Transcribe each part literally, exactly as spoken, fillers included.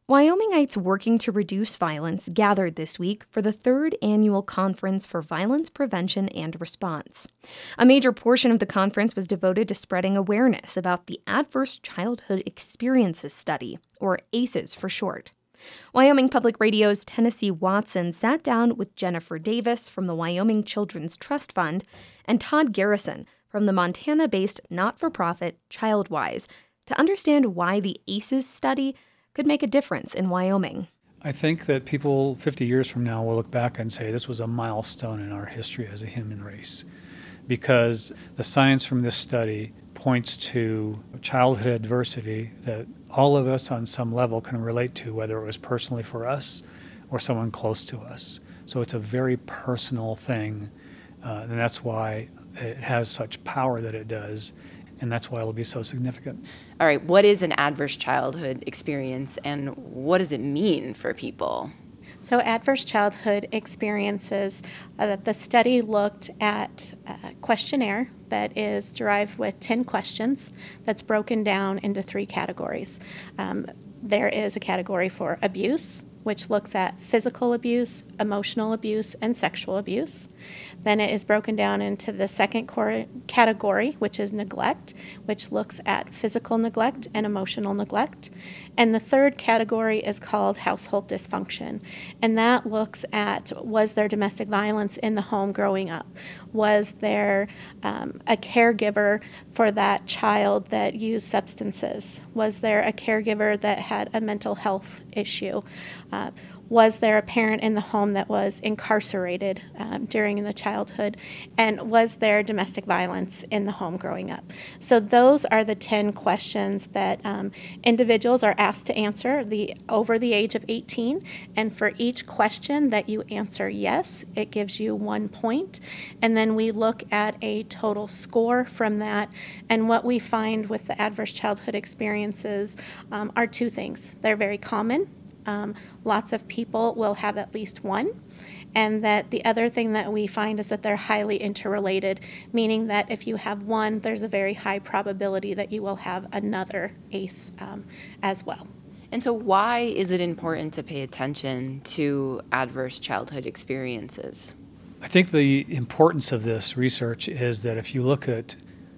Wyomingites working to reduce violence gathered this week for the third annual Conference for Violence Prevention and Response. A major portion of the conference was devoted to spreading awareness about the Adverse Childhood Experiences Study, or ACEs for short. Wyoming Public Radio's Tennessee Watson sat down with Jennifer Davis from the Wyoming Children's Trust Fund and Todd Garrison from the Montana-based not-for-profit Childwise to understand why the ACEs study could make a difference in Wyoming. I think that people fifty years from now will look back and say this was a milestone in our history as a human race, because the science from this study points to childhood adversity that all of us on some level can relate to, whether it was personally for us or someone close to us. So it's a very personal thing, uh, and that's why it has such power that it does. And that's why it'll be so significant. All right, what is an adverse childhood experience and what does it mean for people? So adverse childhood experiences, uh, the study looked at a questionnaire that is derived with ten questions that's broken down into three categories. Um, there is a category for abuse, which looks at physical abuse, emotional abuse, and sexual abuse. Then it is broken down into the second core category, which is neglect, which looks at physical neglect and emotional neglect. And the third category is called household dysfunction. And that looks at, was there domestic violence in the home growing up? Was there um, a caregiver for that child that used substances? Was there a caregiver that had a mental health issue? Uh, was there a parent in the home that was incarcerated um, during the childhood? And was there domestic violence in the home growing up? So those are the ten questions that um, individuals are asked to answer the over the age of eighteen. And for each question that you answer yes, it gives you one point. And then we look at a total score from that. And what we find with the adverse childhood experiences um, are two things. They're very common. Um, lots of people will have at least one, and that the other thing that we find is that they're highly interrelated, meaning that if you have one, there's a very high probability that you will have another A C E um, as well. And so why is it important to pay attention to adverse childhood experiences? I think the importance of this research is that if you look at,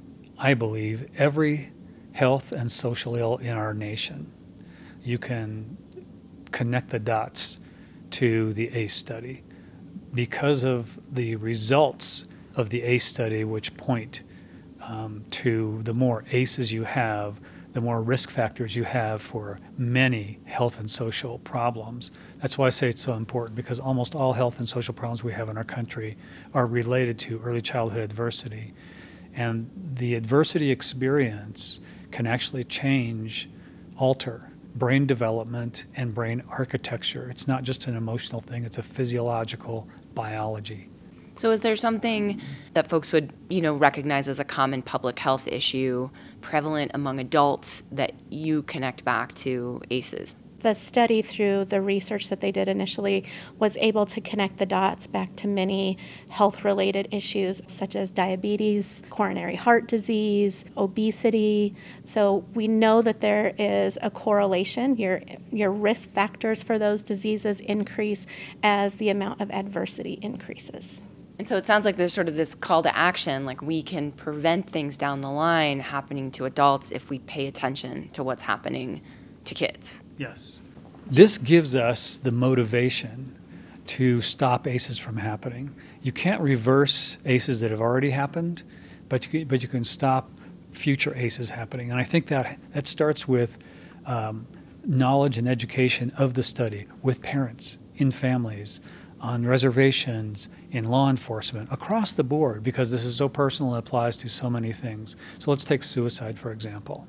I believe, every health and social ill in our nation, you can connect the dots to the A C E study because of the results of the A C E study, which point um, to the more A C Es you have, the more risk factors you have for many health and social problems. That's why I say it's so important, because almost all health and social problems we have in our country are related to early childhood adversity. And the adversity experience can actually change, alter brain development and brain architecture. It's not just an emotional thing, it's a physiological biology. So is there something that folks would, you know, recognize as a common public health issue prevalent among adults that you connect back to A C Es? The study, through the research that they did initially, was able to connect the dots back to many health-related issues such as diabetes, coronary heart disease, obesity. So we know that there is a correlation. Your, your risk factors for those diseases increase as the amount of adversity increases. And so it sounds like there's sort of this call to action, like we can prevent things down the line happening to adults if we pay attention to what's happening to kids. Yes. This gives us the motivation to stop A C Es from happening. You can't reverse A C Es that have already happened, but you can, but you can stop future A C Es happening. And I think that that starts with um, knowledge and education of the study with parents, in families, on reservations, in law enforcement, across the board, because this is so personal and applies to so many things. So let's take suicide, for example.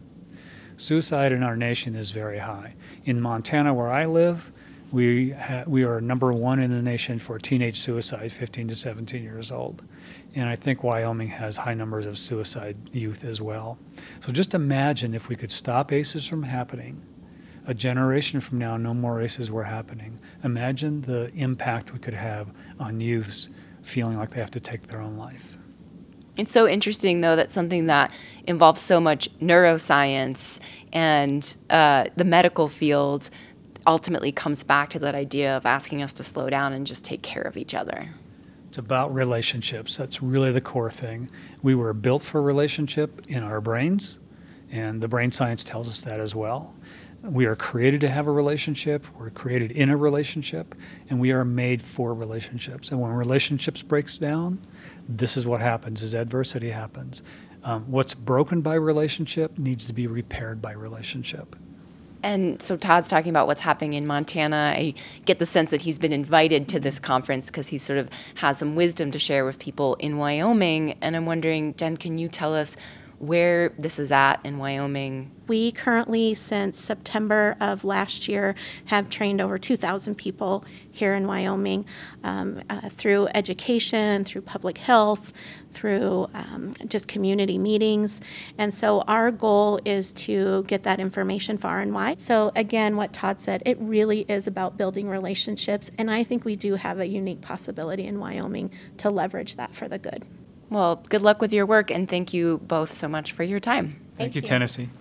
Suicide in our nation is very high. In Montana, where I live, we ha- we are number one in the nation for teenage suicide, fifteen to seventeen years old. And I think Wyoming has high numbers of suicide youth as well. So just imagine if we could stop A C Es from happening. A generation from now, no more A C Es were happening. Imagine the impact we could have on youths feeling like they have to take their own life. It's so interesting, though, that something that involves so much neuroscience and uh, the medical field ultimately comes back to that idea of asking us to slow down and just take care of each other. It's about relationships. That's really the core thing. We were built for relationship in our brains, and the brain science tells us that as well. We are created to have a relationship. We're created in a relationship, and we are made for relationships. And when relationships breaks down, this is what happens, is adversity happens. Um, what's broken by relationship needs to be repaired by relationship. And so Todd's talking about what's happening in Montana. I get the sense that he's been invited to this conference because he sort of has some wisdom to share with people in Wyoming. And I'm wondering, Jen, can you tell us where this is at in Wyoming? We currently, since September of last year, have trained over two thousand people here in Wyoming um, uh, through education, through public health, through um, just community meetings. And so our goal is to get that information far and wide. So again, what Todd said, it really is about building relationships. And I think we do have a unique possibility in Wyoming to leverage that for the good. Well, good luck with your work, and thank you both so much for your time. Thank, Thank you, you, Tennessee.